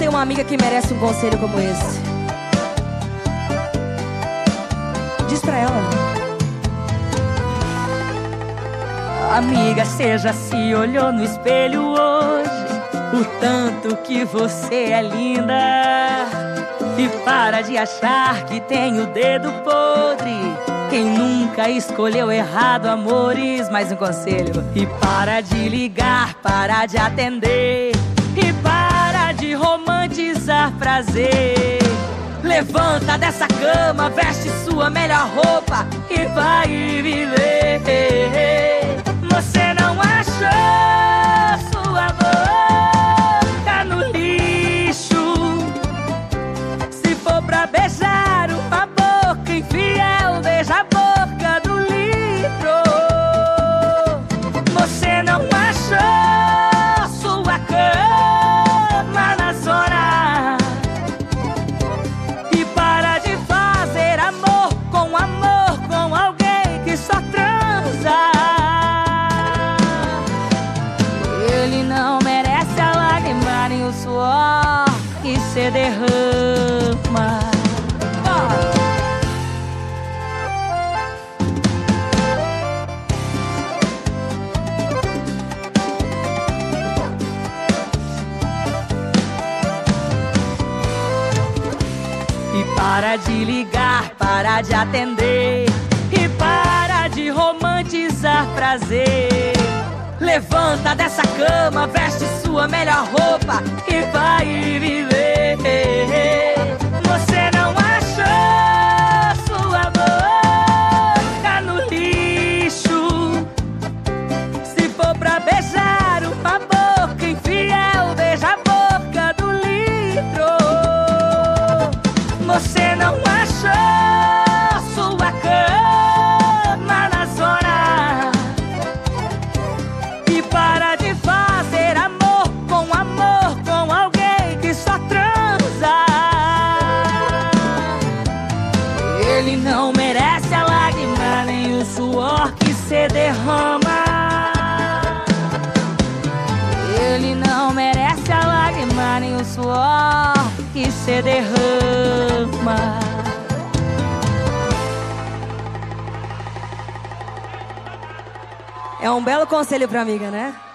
tem uma amiga que merece um conselho como esse. Diz pra ela: amiga, você já se olhou no espelho hoje? O tanto que você é linda. E para de achar que tem o dedo podre. Quem nunca escolheu errado, amores? Mais um conselho: e para de ligar, para de atender, e para de romantizar prazer. Levanta dessa cama, veste sua melhor roupa e vai viver. Você não achou sua boca no lixo? Se for pra beijar uma boca infiel, beija a boca do litro. Você não achou sua cama na zona. E para de fazer amor com alguém que só transa. Ele não merece a lágrima nem o suor que cê derrama. E para de ligar, para de atender, e para de romantizar prazer. Levanta dessa cama, veste sua melhor roupa e vai viver. Você não achou sua boca no lixo? Se for pra beijar uma boca infiel, beija a boca do litro. Você não achou sua cama na zona. E para de fazer amor com alguém que só transa. Ele não merece a lágrima nem o suor que cê derrama. Ele não merece a lágrima nem o suor que cê derrama. É um belo conselho pra amiga, né?